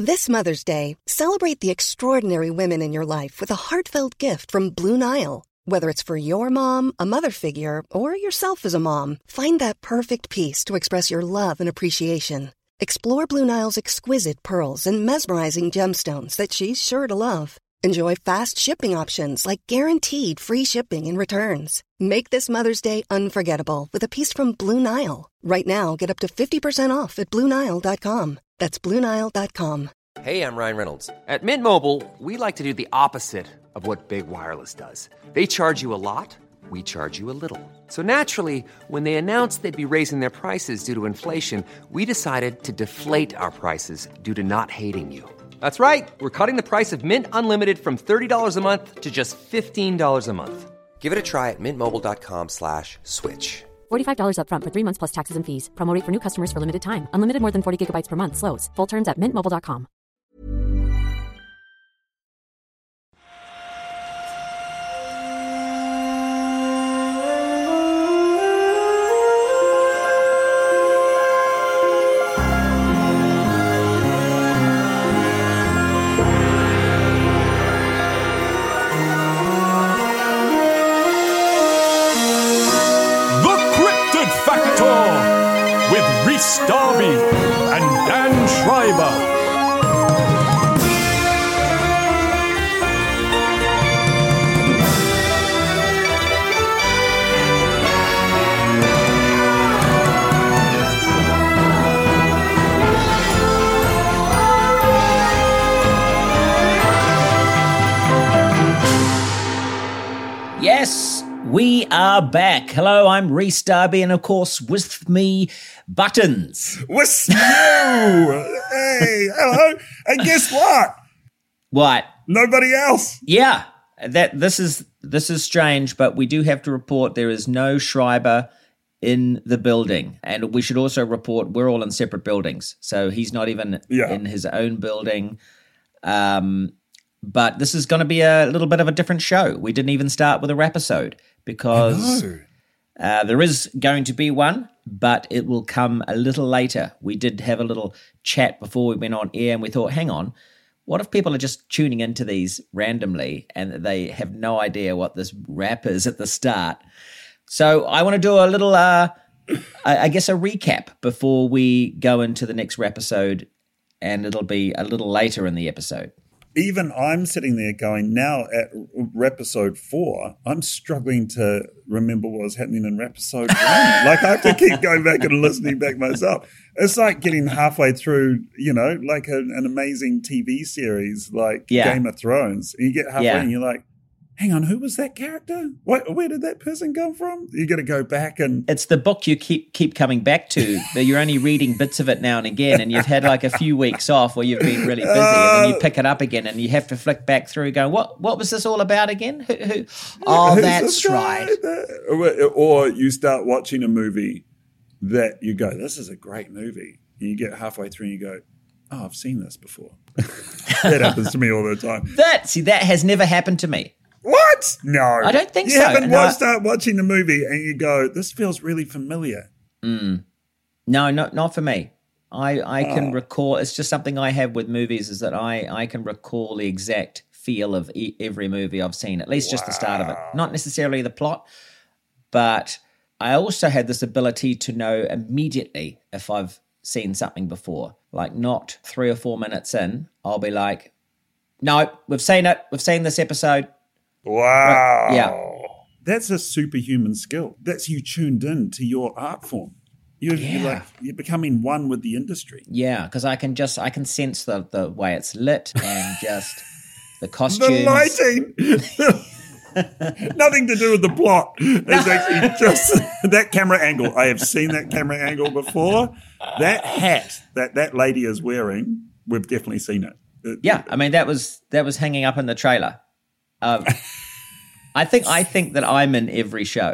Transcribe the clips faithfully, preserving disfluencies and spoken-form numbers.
This Mother's Day, celebrate the extraordinary women in your life with a heartfelt gift from Blue Nile. Whether it's for your mom, a mother figure, or yourself as a mom, find that perfect piece to express your love and appreciation. Explore Blue Nile's exquisite pearls and mesmerizing gemstones that she's sure to love. Enjoy fast shipping options like guaranteed free shipping and returns. Make this Mother's Day unforgettable with a piece from Blue Nile. Right now, get up to fifty percent off at Blue Nile dot com. That's Blue Nile dot com. Hey, I'm Ryan Reynolds. At Mint Mobile, we like to do the opposite of what Big Wireless does. They charge you a lot, we charge you a little. So naturally, when they announced they'd be raising their prices due to inflation, we decided to deflate our prices due to not hating you. That's right. We're cutting the price of Mint Unlimited from thirty dollars a month to just fifteen dollars a month. Give it a try at mintmobile.com slash switch. forty-five dollars up front for three months plus taxes and fees. Promo rate for new customers for limited time. Unlimited more than forty gigabytes per month. Slows full terms at mint mobile dot com. Darby and Dan Schreiber. Yes, we are back. Hello, I'm Rhys Darby, and of course, with me, Buttons. With you! Hey, hello. And guess what? What? Nobody else. Yeah, that this is this is strange, but we do have to report there is no Schreiber in the building, and we should also report we're all in separate buildings, so he's not even yeah. in his own building. Um. But this is going to be a little bit of a different show. We didn't even start with a rapisode because uh, there is going to be one, but it will come a little later. We did have a little chat before we went on air, and we thought, hang on, what if people are just tuning into these randomly and they have no idea what this rap is at the start? So I want to do a little, uh, I guess, a recap before we go into the next rapisode, and it'll be a little later in the episode. Even I'm sitting there going, now at Rapisode four, I'm struggling to remember what was happening in Rapisode one. Like, I have to keep going back and listening back myself. It's like getting halfway through, you know, like a, an amazing T V series like yeah. Game of Thrones. And you get halfway yeah. and you're like, hang on, who was that character? What, where did that person come from? You got to go back and... It's the book you keep keep coming back to, but you're only reading bits of it now and again, and you've had like a few weeks off where you've been really busy, uh, and then you pick it up again, and you have to flick back through going, what what was this all about again? Who, who? Oh, that's right. Or you start watching a movie that you go, this is a great movie. And you get halfway through and you go, oh, I've seen this before. That happens to me all the time. That, see, that has never happened to me. What? No. I don't think you so. You haven't no. watched, start watching the movie and you go, this feels really familiar. Mm. No, not not for me. I, I oh. can recall, it's just something I have with movies is that I, I can recall the exact feel of e- every movie I've seen, at least wow. just the start of it. Not necessarily the plot, but I also had this ability to know immediately if I've seen something before. Like not three or four minutes in, I'll be like, no, we've seen it. We've seen this episode. Wow. Right. Yeah. That's a superhuman skill. That's you tuned in to your art form. You're, yeah. you're like you're becoming one with the industry. Yeah, because I can just I can sense the, the way it's lit and just the costumes. The lighting. Nothing to do with the plot. It's actually just that camera angle. I have seen that camera angle before. That hat that that lady is wearing, we've definitely seen it. it yeah, I mean that was that was hanging up in the trailer. Um, I think I think that I'm in every show.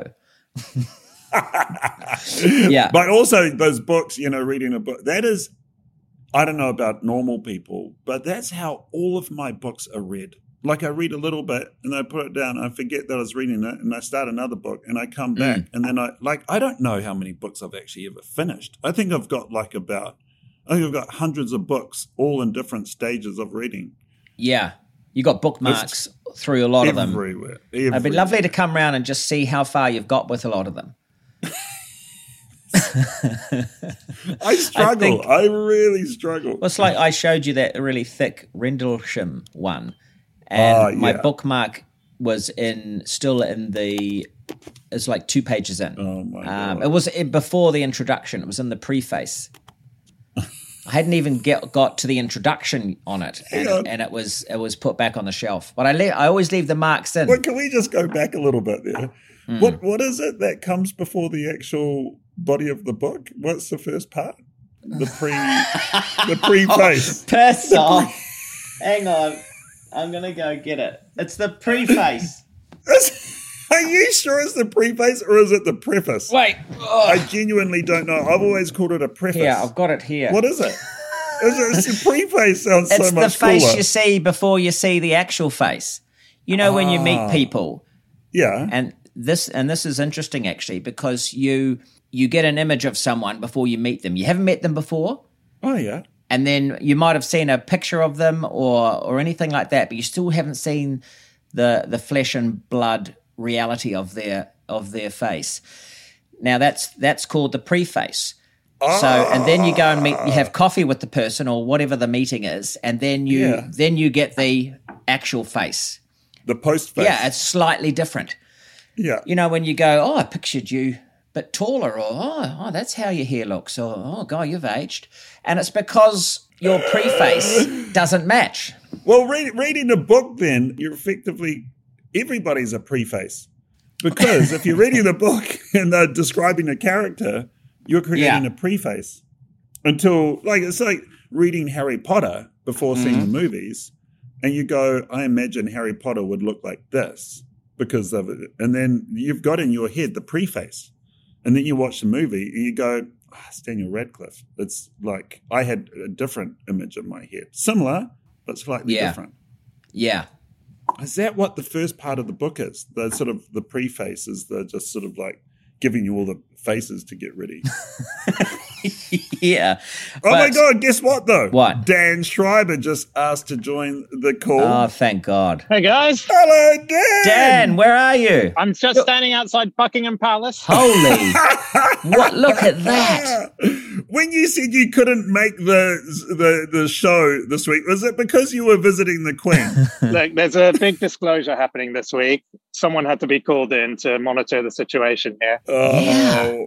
Yeah, but also those books, you know, reading a book, that is, I don't know about normal people, but that's how all of my books are read. Like I read a little bit and I put it down, I forget that I was reading it, and I start another book and I come back mm. and then I like I don't know how many books I've actually ever finished. I think I've got like about I think I've got hundreds of books, all in different stages of reading. Yeah. You got bookmarks through a lot everywhere, of them. Everywhere. It'd be lovely to come around and just see how far you've got with a lot of them. I struggle. I, think, I really struggle. Well, it's like I showed you that really thick Rendlesham one, and oh, yeah. my bookmark was in still in the. It's like two pages in. Oh my um, God. It was before the introduction. It was in the preface. I hadn't even get, got to the introduction on it, and, on. and it was it was put back on the shelf. But I le- I always leave the marks in. Well, can we just go back a little bit there? Mm. What what is it that comes before the actual body of the book? What's the first part? The pre the preface. Oh, piss off. Hang on, I'm gonna go get it. It's the preface. Are you sure it's the preface or is it the preface? Wait. Oh. I genuinely don't know. I've always called it a preface. Yeah, I've got it here. What is it? Is it the preface sounds it's so much It's the face cooler. you see before you see the actual face. You know, ah. when you meet people. Yeah. And this and this is interesting, actually, because you you get an image of someone before you meet them. You haven't met them before. Oh, yeah. And then you might have seen a picture of them or or anything like that, but you still haven't seen the the flesh and blood reality of their of their face. Now that's that's called the preface. Oh. So and then you go and meet you have coffee with the person or whatever the meeting is, and then you yeah. then you get the actual face. The post face. Yeah, it's slightly different. Yeah. You know, when you go, oh, I pictured you a bit taller, or oh, oh that's how your hair looks, or oh God, you've aged. And it's because your preface doesn't match. Well, read, reading a book then, you're effectively everybody's a preface, because if you're reading the book and they're describing a character, you're creating yeah. a preface. Until, like, it's like reading Harry Potter before mm-hmm. seeing the movies, and you go, I imagine Harry Potter would look like this because of it. And then you've got in your head the preface, and then you watch the movie and you go, oh, it's Daniel Radcliffe. It's like I had a different image in my head, similar but slightly yeah. different. Yeah. Is that what the first part of the book is? The sort of the preface is the just sort of like giving you all the faces to get ready. yeah. Oh my God, guess what though? What? Dan Schreiber just asked to join the call. Oh, thank God. Hey guys. Hello, Dan. Dan, where are you? I'm just standing outside Buckingham Palace. Holy. What? Look at that. When you said you couldn't make the, the the show this week, was it because you were visiting the Queen? Look, there's a big disclosure happening this week. Someone had to be called in to monitor the situation here. Oh, yeah.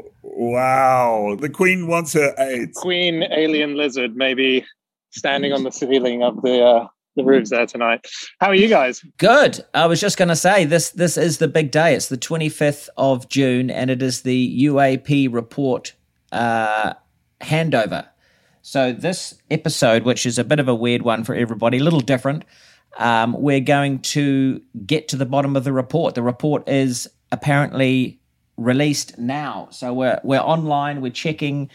Wow. The Queen wants her aides. Queen alien lizard maybe standing on the ceiling of the uh, the roofs there tonight. How are you guys? Good. I was just going to say, this this is the big day. It's the twenty-fifth of June, and it is the U A P report uh, handover. So this episode, which is a bit of a weird one for everybody, a little different, um, we're going to get to the bottom of the report. The report is apparently released now. So we're we're online, we're checking.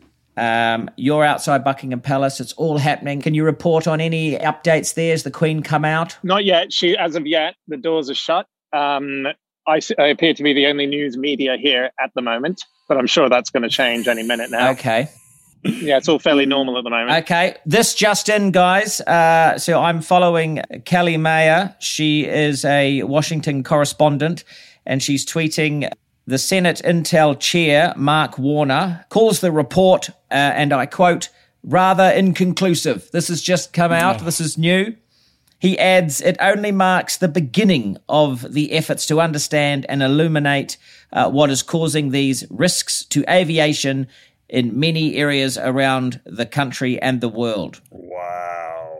Um, you're outside Buckingham Palace. It's all happening. Can you report on any updates there? Has the Queen come out? Not yet. She, as of yet, the doors are shut. Um, I, I appear to be the only news media here at the moment, but I'm sure that's going to change any minute now. Okay. Yeah, it's all fairly normal at the moment. Okay. This just in, guys. Uh, so I'm following Kelly Mayer. She is a Washington correspondent, and she's tweeting... The Senate Intel chair, Mark Warner, calls the report, uh, and I quote, rather inconclusive. This has just come out. This is new. He adds, it only marks the beginning of the efforts to understand and illuminate uh, what is causing these risks to aviation in many areas around the country and the world. Wow.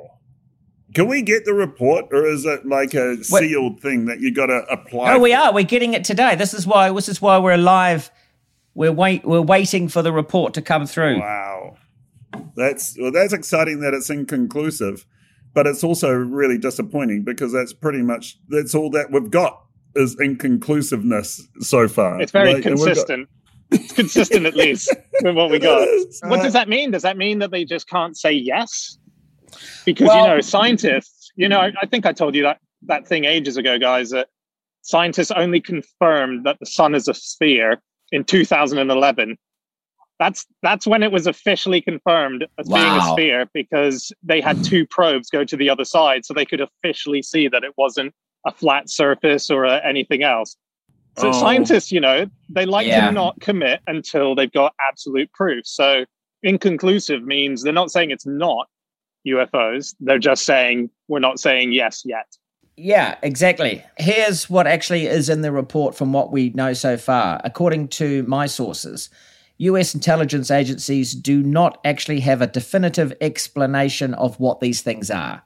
Can we get the report, or is it like a sealed what? thing that you got to apply? No, for? we are. We're getting it today. This is why. This is why we're live. We're wait. We're waiting for the report to come through. Wow, that's well. That's exciting that it's inconclusive, but it's also really disappointing because that's pretty much that's all that we've got is inconclusiveness so far. It's very like, consistent. Got... It's consistent at least with what we got. What does that mean? Does that mean that they just can't say yes? Because, well, you know, scientists, you know, I, I think I told you that, that thing ages ago, guys, that scientists only confirmed that the sun is a sphere in two thousand eleven. That's that's when it was officially confirmed as Wow. being a sphere, because they had two probes go to the other side, so they could officially see that it wasn't a flat surface or uh, anything else. So Oh. scientists, you know, they like Yeah. to not commit until they've got absolute proof. So inconclusive means they're not saying it's not U F Os. They're just saying we're not saying yes yet. Yeah, exactly. Here's what actually is in the report from what we know so far. According to my sources, U S intelligence agencies do not actually have a definitive explanation of what these things are.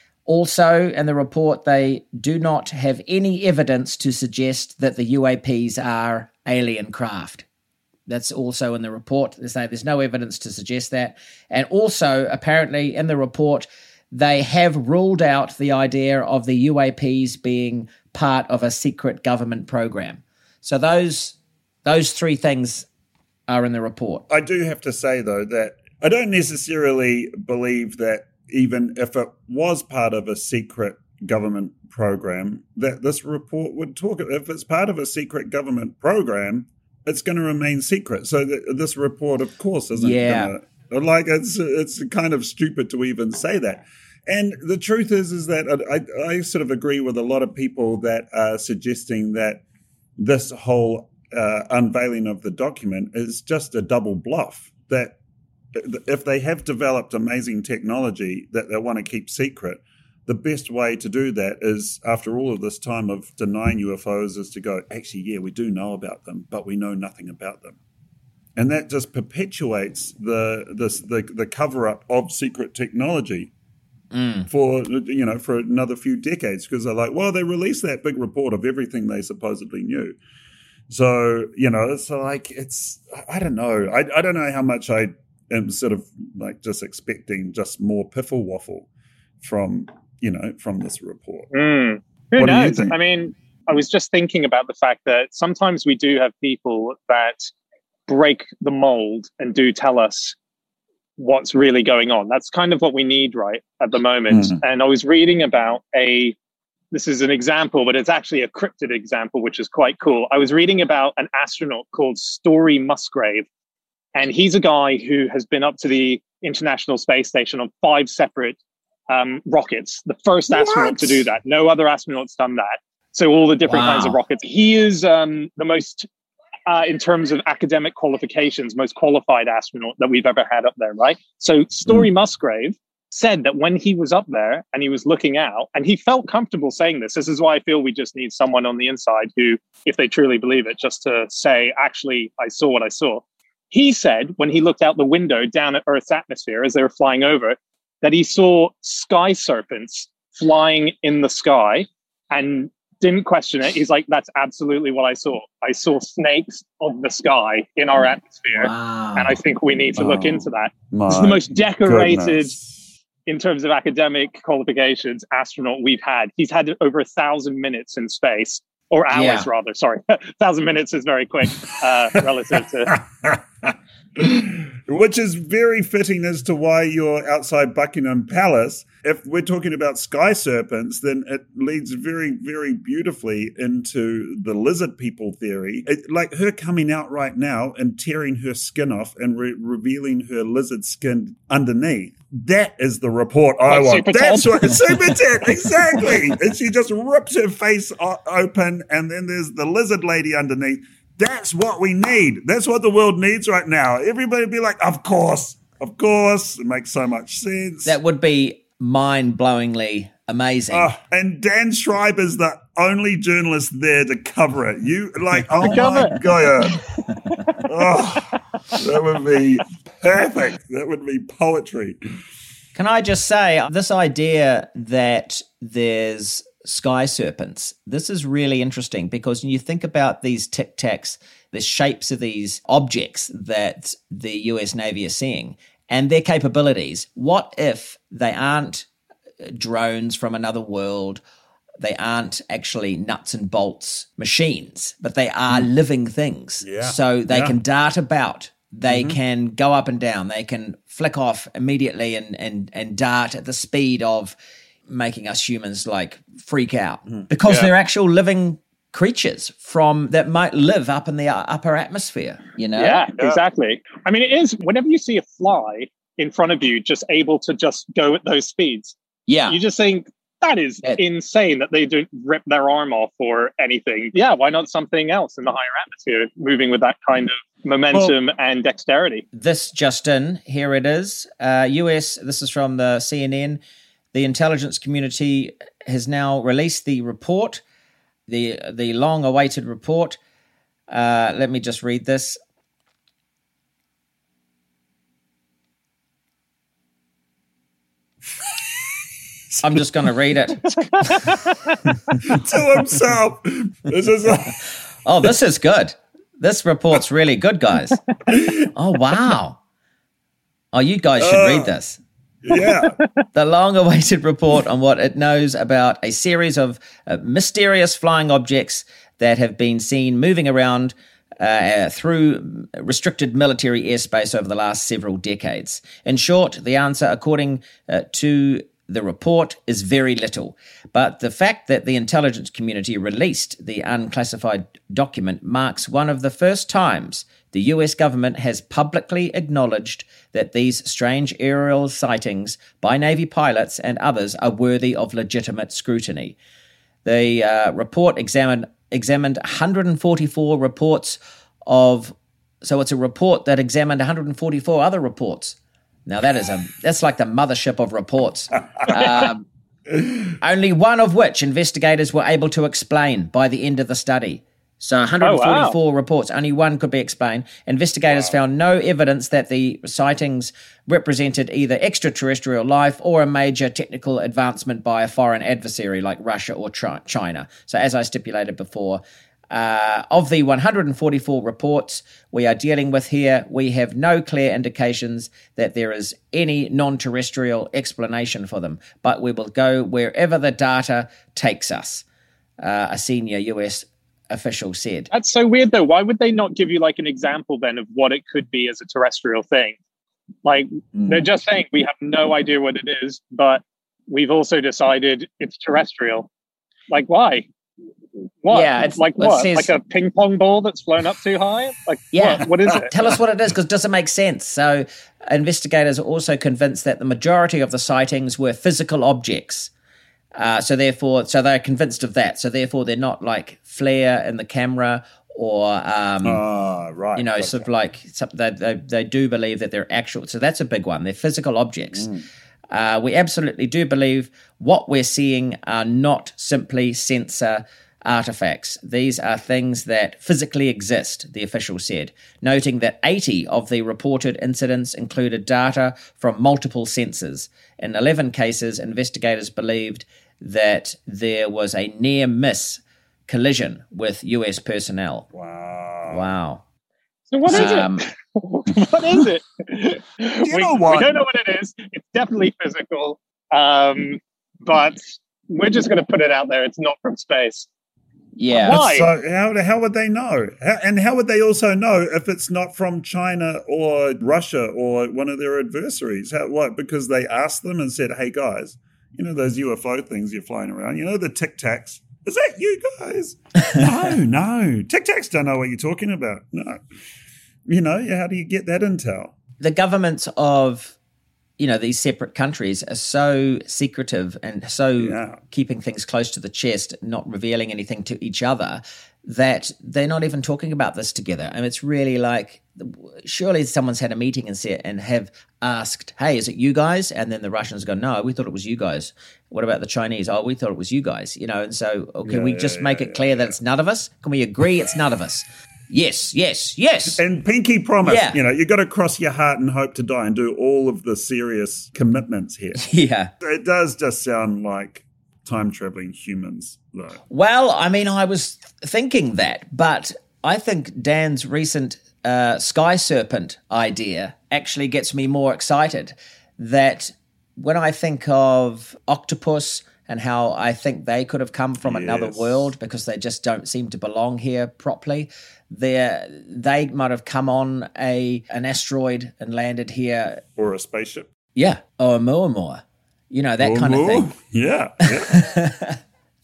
Also, in the report, they do not have any evidence to suggest that the U A Ps are alien craft. That's also in the report. They say there's no evidence to suggest that. And also, apparently, in the report, they have ruled out the idea of the U A Ps being part of a secret government program. So those those three things are in the report. I do have to say, though, that I don't necessarily believe that even if it was part of a secret government program, that this report would talk. If it's part of a secret government program, it's going to remain secret. So th- this report, of course, isn't Yeah. going to, like, it's it's kind of stupid to even say that. And the truth is, is that I, I sort of agree with a lot of people that are suggesting that this whole uh, unveiling of the document is just a double bluff. That if they have developed amazing technology that they want to keep secret, the best way to do that is, after all of this time of denying U F Os, is to go, actually, yeah, we do know about them, but we know nothing about them. And that just perpetuates the this the, the cover-up of secret technology mm. for, you know, for another few decades, because they're like, well, they released that big report of everything they supposedly knew. So, you know, it's like, it's, I don't know. I, I don't know how much I am sort of like just expecting just more piffle waffle from, you know, from this report. Mm. Who What do you knows? think? I mean, I was just thinking about the fact that sometimes we do have people that break the mold and do tell us what's really going on. That's kind of what we need right at the moment. Mm. And I was reading about a, this is an example, but it's actually a cryptid example, which is quite cool. I was reading about an astronaut called Story Musgrave, and he's a guy who has been up to the International Space Station on five separate um, rockets. The first astronaut What? to do that. No other astronaut's done that. So all the different Wow. kinds of rockets. He is um, the most, uh, in terms of academic qualifications, most qualified astronaut that we've ever had up there, right? So Story mm. Musgrave said that when he was up there and he was looking out, and he felt comfortable saying this, this is why I feel we just need someone on the inside who, if they truly believe it, just to say, actually, I saw what I saw. He said when he looked out the window down at Earth's atmosphere as they were flying over, that he saw sky serpents flying in the sky and didn't question it. He's like, that's absolutely what I saw. I saw snakes of the sky in our atmosphere. Wow. And I think we need to look Oh, into that. my It's the most decorated, goodness. in terms of academic qualifications, astronaut we've had. He's had over a thousand minutes in space, or hours Yeah. rather. Sorry, a thousand minutes is very quick uh, relative to. Which is very fitting as to why you're outside Buckingham Palace. If we're talking about sky serpents, then it leads very, very beautifully into the lizard people theory. It, like her coming out right now and tearing her skin off and re- revealing her lizard skin underneath. That is the report I Like want. Super That's Ted? what Super Ted, exactly. And she just rips her face o- open, and then there's the lizard lady underneath. That's what we need. That's what the world needs right now. Everybody be like, of course, of course. It makes so much sense. That would be mind-blowingly amazing. Oh, and Dan Schreiber's the only journalist there to cover it. You like, oh cover my it. god, oh, that would be perfect. That would be poetry. Can I just say, this idea that there's sky serpents, this is really interesting, because when you think about these Tic Tacs, the shapes of these objects that the U S Navy is seeing and their capabilities, what if they aren't drones from another world? They aren't actually nuts and bolts machines, but they are mm. living things. Yeah. So they yeah. can dart about. They Mm-hmm. can go up and down. They can flick off immediately and, and, and dart at the speed of making us humans like freak out, because Yeah. they're actual living creatures from that might live up in the upper atmosphere, you know? Yeah, yeah, exactly. I mean, it is, whenever you see a fly in front of you just able to just go at those speeds, yeah, you just think, that is it, insane that they don't rip their arm off or anything. Yeah, why not something else in the higher atmosphere moving with that kind of momentum well, and dexterity? This just in, here it is. Uh, U S, this is from the C N N. The intelligence community has now released the report, the the long-awaited report. Uh, let me just read this. I'm just going to read it. To himself. This is a- oh, this is good. This report's really good, guys. Oh, wow. Oh, you guys should uh, read this. Yeah. The long-awaited report on what it knows about a series of uh, mysterious flying objects that have been seen moving around uh, through restricted military airspace over the last several decades. In short, the answer, according uh, to the report, is very little. But the fact that the intelligence community released the unclassified document marks one of the first times the U S government has publicly acknowledged that these strange aerial sightings by Navy pilots and others are worthy of legitimate scrutiny. The uh, report examined examined one hundred forty-four reports of, so it's a report that examined one hundred forty-four other reports. Now that is a that's like the mothership of reports. Um, only one of which investigators were able to explain by the end of the study. So one hundred forty-four oh, wow. reports, only one could be explained. Investigators wow. found no evidence that the sightings represented either extraterrestrial life or a major technical advancement by a foreign adversary like Russia or China. So as I stipulated before, uh, of the one hundred forty-four reports we are dealing with here, we have no clear indications that there is any non-terrestrial explanation for them, but we will go wherever the data takes us, uh, a senior U S official said. That's so weird though. Why would they not give you like an example then of what it could be as a terrestrial thing? Like mm. they're just saying we have no idea what it is, but we've also decided it's terrestrial. Like why? What? Yeah, it's like what? Says, like a ping pong ball that's flown up too high? Like yeah. what, what is it? Tell us what it is, because it doesn't make sense. So investigators are also convinced that the majority of the sightings were physical objects. Uh, so therefore, so they're convinced of that. So therefore, they're not like flare in the camera or, um, oh, right. you know, okay. sort of like some, they, they they do believe that they're actual. So that's a big one. They're physical objects. Mm. Uh, we absolutely do believe what we're seeing are not simply sensor artifacts. These are things that physically exist, the official said, noting that eighty of the reported incidents included data from multiple sensors. In eleven cases, investigators believed that there was a near-miss collision with U S personnel. Wow. Wow. So what is um, it? What is it? You we, know what? we don't know what it is. It's definitely physical, um, but we're just going to put it out there. It's not from space. Yeah. Why? So how, how would they know? How, and how would they also know if it's not from China or Russia or one of their adversaries? How, what? Because they asked them and said, hey, guys, you know those U F O things you're flying around? You know the Tic Tacs? Is that you guys? No, no. Tic Tacs don't know what you're talking about. No. You know, how do you get that intel? The governments of, you know, these separate countries are so secretive and so yeah. keeping things close to the chest, not revealing anything to each other, that they're not even talking about this together. And it's really like, surely someone's had a meeting and said, and have asked, hey, is it you guys? And then the Russians go, no, we thought it was you guys. What about the Chinese? Oh, we thought it was you guys. You know, and so oh, can yeah, we just yeah, make yeah, it clear yeah, that yeah. it's none of us? Can we agree it's none of us? Yes, yes, yes. And pinky promise, yeah. you know, you got to cross your heart and hope to die and do all of the serious commitments here. Yeah. It does just sound like time-traveling humans, though. Well, I mean, I was thinking that, but I think Dan's recent uh, Sky Serpent idea actually gets me more excited. That when I think of octopus and how I think they could have come from yes. another world because they just don't seem to belong here properly, They're, they might have come on a an asteroid and landed here. Or a spaceship. Yeah, or a Oumuamua. You know, that Oumuamua. kind of thing. Yeah. yeah.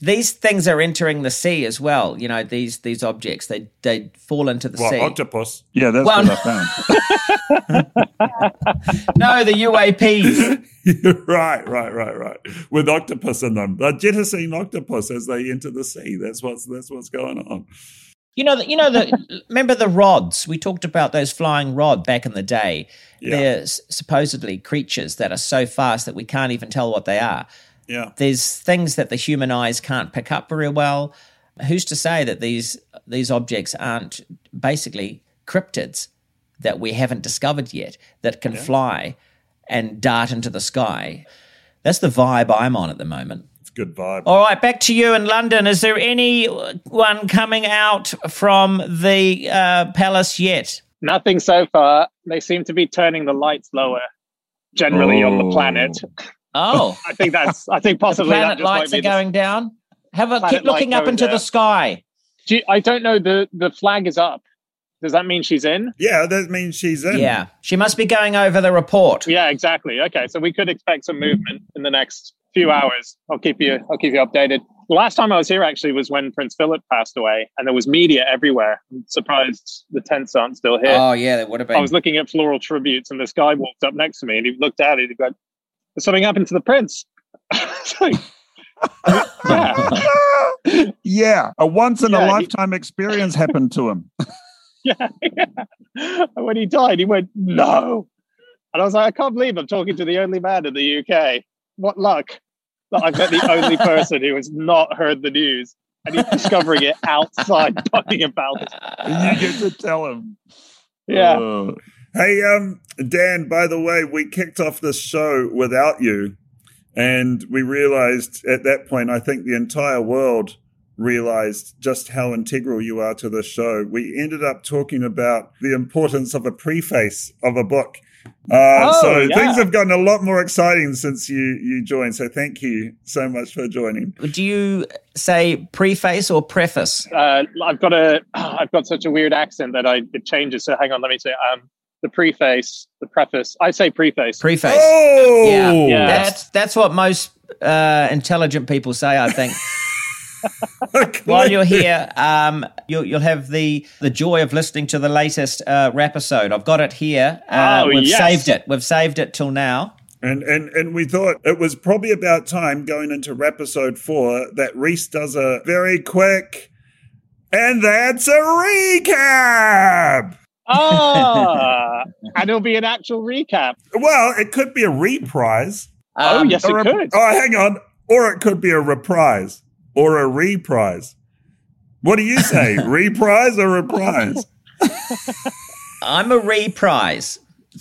these things are entering the sea as well. You know, these these objects, they they fall into the What, sea. octopus? Yeah, that's Well, what I found. No, the U A Ps. right, right, right, right. With octopus in them. They're jettisoning octopus as they enter the sea. That's what's that's what's going on. You know, the, you know the. Remember the rods? We talked about those flying rods back in the day. Yeah. They're s- supposedly creatures that are so fast that we can't even tell what they are. Yeah. There's things that the human eyes can't pick up very well. Who's to say that these these objects aren't basically cryptids that we haven't discovered yet that can Yeah. fly and dart into the sky? That's the vibe I'm on at the moment. It's a good vibe. All right, back to you in London. Is there anyone coming out from the uh, palace yet? Nothing so far. They seem to be turning the lights lower generally on the Oh. planet. Oh, I think that's, I think the possibly planet that just might lights be are the- going down. Have a Planet keep looking light up going into the down. sky. Do you- I don't know. The, the flag is up. Does that mean she's in? Yeah, that means she's in. Yeah, she must be going over the report. Yeah, exactly. Okay, so we could expect some movement in the next few hours. I'll keep you. I'll keep you updated. The last time I was here actually was when Prince Philip passed away, and there was media everywhere. I'm surprised the tents aren't still here. Oh yeah, that would have been. I was looking at floral tributes, and this guy walked up next to me, and he looked at it. He goes, "There's something happened to the prince." It's like, yeah, Yeah, a once in a Yeah, he- lifetime experience happened to him. yeah, yeah. And when he died, he went, "No," and I was like, "I can't believe I'm talking to the only man in the U K. What luck that I've met the only person who has not heard the news, and he's discovering it outside Buckingham Palace." And you get to tell him. Yeah. Uh, Hey, um, Dan, by the way, we kicked off this show without you. And we realized at that point, I think the entire world realized just how integral you are to this show. We ended up talking about the importance of a preface of a book. Uh, Oh, so yeah. things have gotten a lot more exciting since you, you joined. So thank you so much for joining. Do you say preface or preface? Uh, I've got a, I've got such a weird accent that I it changes. So hang on, let me say um, the preface, the preface. I say preface. Preface. Oh, Yeah, Yeah. that's that's what most uh, intelligent people say. I think. Okay. While you're here, um, you'll you'll have the the joy of listening to the latest uh, episode. I've got it here. Uh, Oh, we've yes. saved it. We've saved it till now. And, and and we thought it was probably about time going into episode four that Reese does a very quick, and that's a recap. Ah, and it'll be an actual recap. Well, it could be a reprise. Oh, Um, yes, it Or a- could. Oh, hang on. Or it could be a reprise or a reprise. What do you say? Reprise or reprise? I'm a reprise.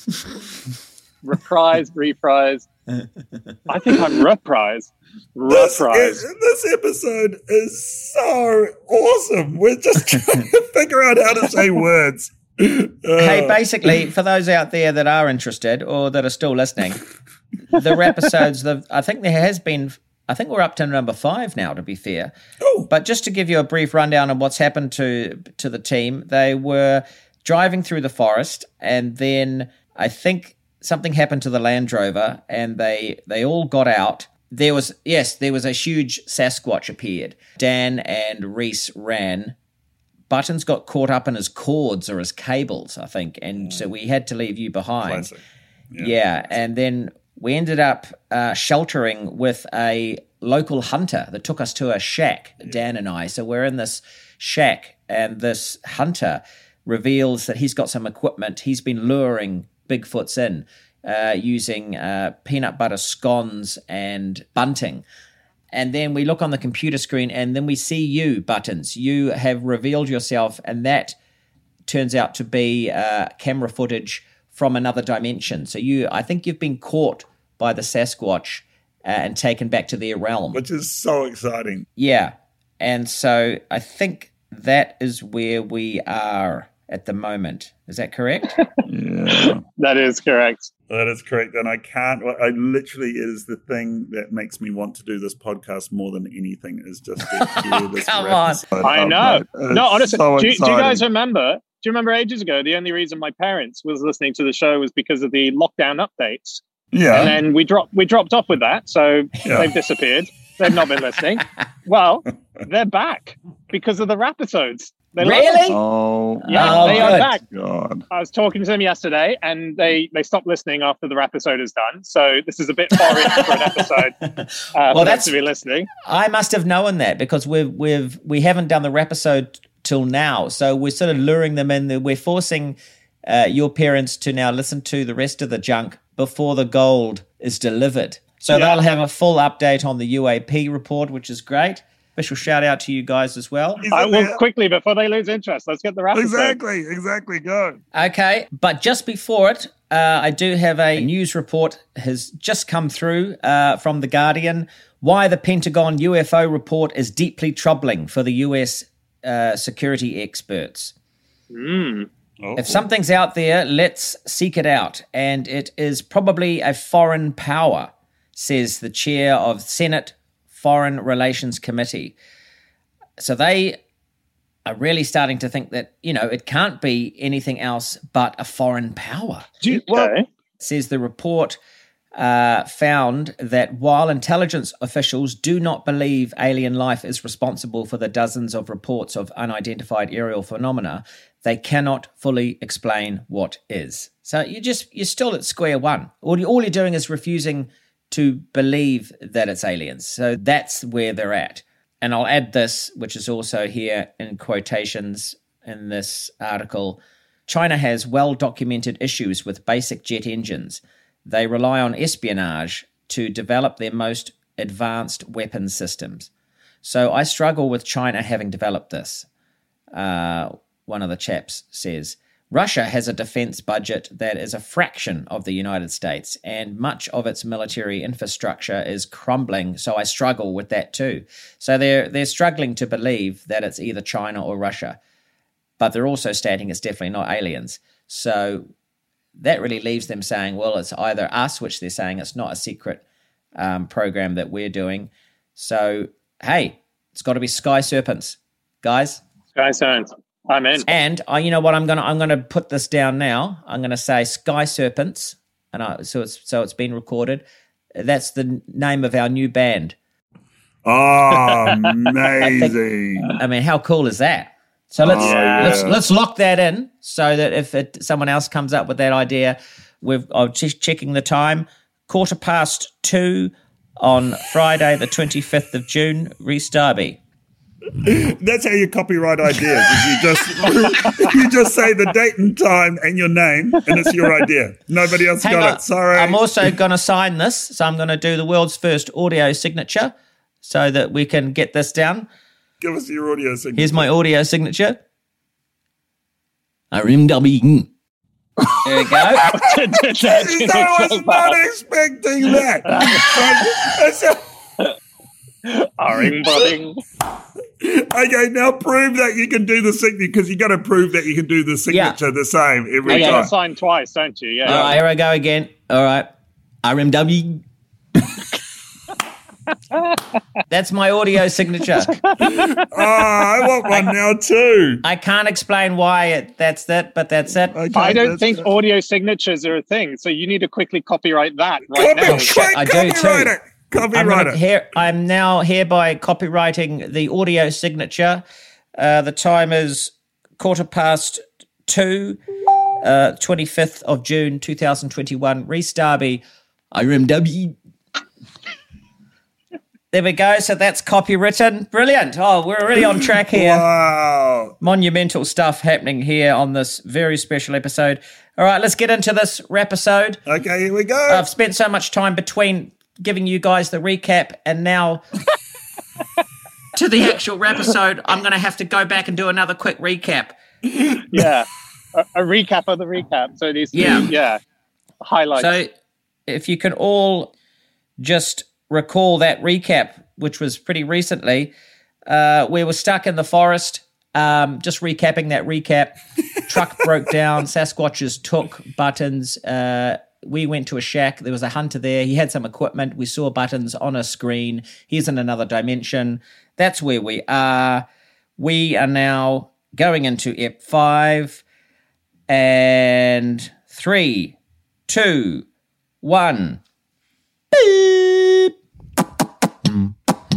Reprise, reprise. I think I'm reprise. This, Reprise. is- this episode is so awesome. We're just trying to figure out how to say words. Hey, Uh, basically, for those out there that are interested or that are still listening, the episodes, the, I think there has been, I think we're up to number five now, to be fair. Oh. But just to give you a brief rundown of what's happened to to the team, they were driving through the forest, and then I think something happened to the Land Rover, and they they all got out. There was, yes, there was a huge Sasquatch appeared. Dan and Reese ran. Buttons got caught up in his cords or his cables, I think, and so we had to leave you behind. Classic. Yeah. and then we ended up uh, sheltering with a local hunter that took us to a shack, Dan and I. So we're in this shack, and this hunter reveals that he's got some equipment. He's been luring Bigfoots in uh, using uh, peanut butter scones and bunting. And then we look on the computer screen, and then we see you, Buttons. You have revealed yourself, and that turns out to be uh, camera footage from another dimension. So you, I think you've been caught by the Sasquatch uh, and taken back to their realm. Which is so exciting. Yeah. And so I think that is where we are at the moment. Is that correct? yeah. That is correct. That is correct. And I can't, I literally, it is the thing that makes me want to do this podcast more than anything is just to hear this Come rap. on. But, I um, know. it's No, honestly, so do, you- do you guys exciting. remember? Do you remember ages ago? The only reason my parents was listening to the show was because of the lockdown updates, and Yeah. then we dropped we dropped off with that, so Yeah. they've disappeared. they've not been listening. Well, they're back because of the rapisodes. They love Really? us. Oh, Yeah, Oh, they good. are back. God. I was talking to them yesterday, and they they stopped listening after the episode is done. So this is a bit far in for an episode uh, Well, for them that's- to be listening. I must have known that because we've we've we haven't done the episode till now, so we're sort of luring them in. We're forcing uh, your parents to now listen to the rest of the junk before the gold is delivered. So Yeah. they'll have a full update on the U A P report, which is great. Special shout out to you guys as well. Is I it will there? quickly before they lose interest. Let's get the episode. Exactly, exactly. Go. Okay, but just before it, uh, I do have a news report has just come through uh, from The Guardian. Why the Pentagon U F O report is deeply troubling for the U S uh, security experts. Mm. Oh. If something's out there, let's seek it out. And it is probably a foreign power, says the chair of Senate Foreign Relations Committee. So they are really starting to think that, you know, it can't be anything else but a foreign power. Do you, well, Okay. Says the report uh, found that while intelligence officials do not believe alien life is responsible for the dozens of reports of unidentified aerial phenomena, they cannot fully explain what is. So you just you're still at square one. All, you, all you're doing is refusing to believe that it's aliens. So that's where they're at. And I'll add this, which is also here in quotations in this article. China has well-documented issues with basic jet engines. They rely on espionage to develop their most advanced weapon systems. So I struggle with China having developed this, uh, one of the chaps says. Russia has a defense budget that is a fraction of the United States, and much of its military infrastructure is crumbling, so I struggle with that too. So they're they're struggling to believe that it's either China or Russia, but they're also stating it's definitely not aliens. So that really leaves them saying, well, it's either us, which they're saying it's not a secret um, program that we're doing. So, hey, it's got to be Sky Serpents, guys. Sky Serpents. I'm in. And uh, you know what? I'm gonna I'm gonna put this down now. I'm gonna say Sky Serpents, and I, so it's so it's been recorded. That's the name of our new band. Oh, amazing. I mean, how cool is that? So let's Oh, yeah. let's let's lock that in so that if it, someone else comes up with that idea, we've I'm just checking the time. Quarter past two on Friday, the twenty-fifth of June. Reece Darby. That's how you copyright ideas. Is you just you just say the date and time and your name, and it's your idea. Nobody else Hang got on. it. Sorry. I'm also going to sign this, so I'm going to do the world's first audio signature so that we can get this down. Give us your audio signature. Here's my audio signature. R M W. There we go. I was not expecting that. Aring budding. Okay, now prove that you can do the signature, because you got to prove that you can do the signature the same every You Okay. got to time. sign twice, don't you? Yeah. All right, here I go again. All right. R M W. That's my audio signature. Oh, I want one now too. I can't explain why it, that's it, but that's it. Okay, I don't that's think good. audio signatures are a thing, so you need to quickly copyright that right Copy, now. shit, I do copyright too. it. I'm, Copyright gonna it. here, I'm now hereby copywriting the audio signature. Uh, the time is quarter past two, uh, twenty-fifth of June, two thousand twenty-one. Reece Darby, R M W. There we go. So that's copywritten. Brilliant. Oh, we're really on track here. Wow. Monumental stuff happening here on this very special episode. All right, let's get into this episode. Okay, here we go. I've spent so much time between giving you guys the recap and now to the actual episode. I'm going to have to go back and do another quick recap. Yeah. A, a recap of the recap. So these Yeah. yeah. Highlights. So if you can all just recall that recap, which was pretty recently, uh, we were stuck in the forest. Um, just recapping that recap. Truck broke down. Sasquatches took Buttons. Uh, we went to a shack. There was a hunter there. He had some equipment. We saw Buttons on a screen. He's in another dimension. That's where we are. We are now going into E P five. And three, two, one. Beep.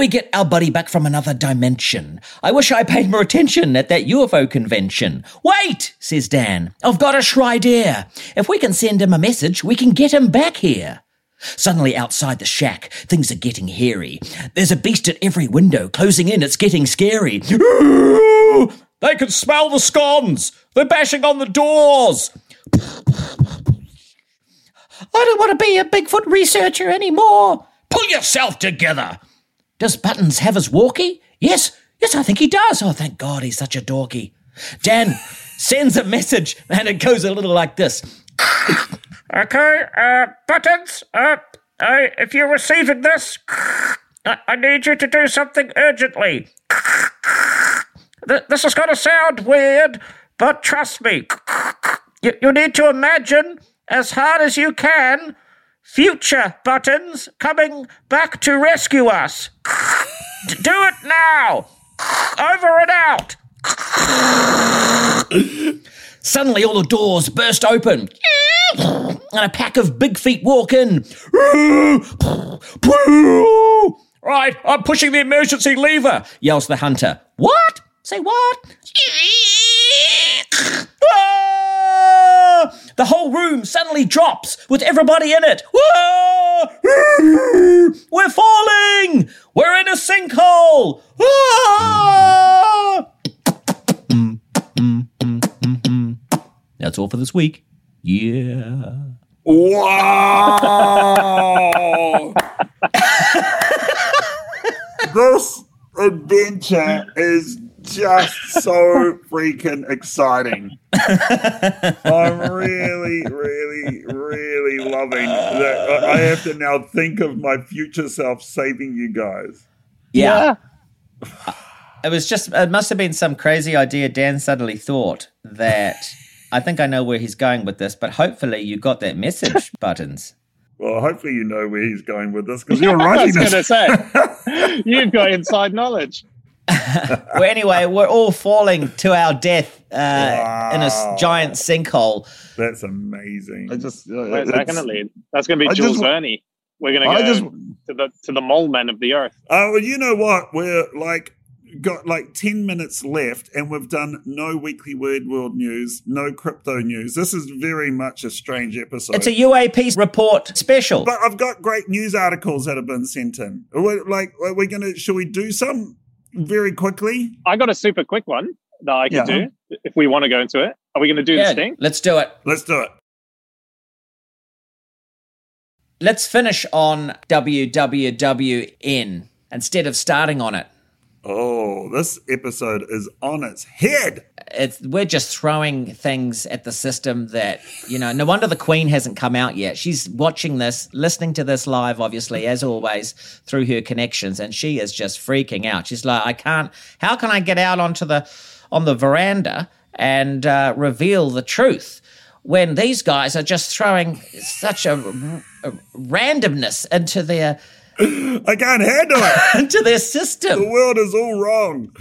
we get our buddy back from another dimension? I wish I paid more attention at that U F O convention. Wait, says Dan. I've got a idea. If we can send him a message, we can get him back here. Suddenly outside the shack, things are getting hairy. There's a beast at every window, closing in. It's getting scary. They can smell the scones. They're bashing on the doors. I don't want to be a Bigfoot researcher anymore. Pull yourself together. Does Buttons have his walkie? Yes, yes, I think he does. Oh, thank God, he's such a dorky. Dan sends a message, and it goes a little like this. Okay, uh, Buttons, uh, uh, if you're receiving this, I, I need you to do something urgently. Th- this is going to sound weird, but trust me. You, you need to imagine, as hard as you can, future Buttons coming back to rescue us. Do it now. Over and out. Suddenly all the doors burst open. And a pack of big feet walk in. Right, I'm pushing the emergency lever, yells the hunter. What? Say what? Ah! The whole room suddenly drops with everybody in it. Whoa! We're falling! We're in a sinkhole! Ah! That's all for this week. Yeah. Wow! This adventure is just so freaking exciting. I'm really, really, really loving that. I have to now think of my future self saving you guys. Yeah. yeah. It was just, it must have been some crazy idea Dan suddenly thought that, I think I know where he's going with this, but hopefully you got that message, Buttons. Well, hopefully you know where he's going with this, because you're writing this. I this. was going to say, you've got inside knowledge. Well, anyway, we're all falling to our death uh, wow. in a giant sinkhole. That's amazing. I just, uh, Where's that going to lead? That's going to be I Jules just, Verne. We're going to go just, to the to the mole men of the earth. Oh, uh, well, you know what? We're like got like ten minutes left, and we've done no weekly Weird World news, no crypto news. This is very much a strange episode. It's a U A P report special. But I've got great news articles that have been sent in. We're, like, are we going to? Should we do some? Very quickly. I got a super quick one that I can yeah. do if we want to go into it. Are we going to do yeah, this thing? Let's do it. Let's do it. Let's finish on W W W N instead of starting on it. Oh, this episode is on its head. It's, we're just throwing things at the system that, you know, no wonder the Queen hasn't come out yet. She's watching this, listening to this live, obviously, as always, through her connections, and she is just freaking out. She's like, I can't, how can I get out onto the, on the veranda and uh, reveal the truth when these guys are just throwing such a, a randomness into their... I can't handle it. into their system. The world is all wrong.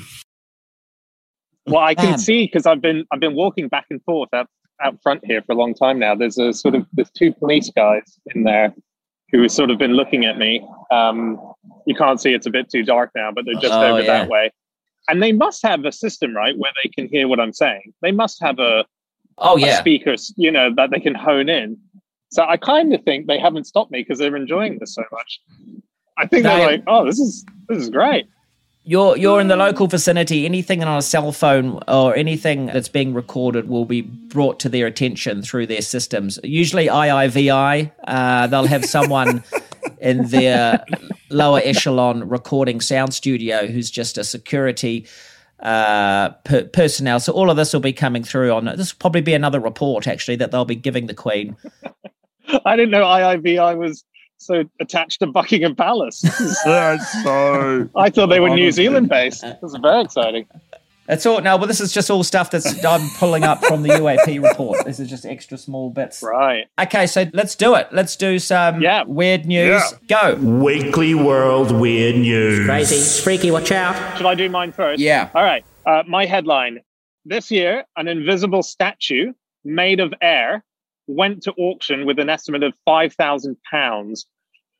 Well, I can um, see because I've been I've been walking back and forth out, out front here for a long time now. There's a sort of there's two police guys in there who have sort of been looking at me. Um, you can't see; it's a bit too dark now, but they're just oh, over yeah. that way. And they must have a system, right, where they can hear what I'm saying. They must have a oh yeah a speakers, you know, that they can hone in. So I kind of think they haven't stopped me because they're enjoying this so much. I think they, they're like, oh, this is this is great. You're you're in the local vicinity. Anything on a cell phone or anything that's being recorded will be brought to their attention through their systems. Usually I I V I, uh, they'll have someone in their lower echelon recording sound studio who's just a security uh, per- personnel. So all of this will be coming through on. This will probably be another report, actually, that they'll be giving the Queen. I didn't know I I V I was so attached to Buckingham Palace. That's so. I thought they were honestly. New Zealand based. This is very exciting. That's all. No, but this is just all stuff that's I'm pulling up from the U A P report. This is just extra small bits. Right. Okay, so let's do it. Let's do some yeah. weird news. Yeah. Go. Weekly World Weird News. It's crazy. It's freaky. Watch out. Should I do mine first? Yeah. All right. Uh, my headline. This year, an invisible statue made of air went to auction with an estimate of five thousand pounds.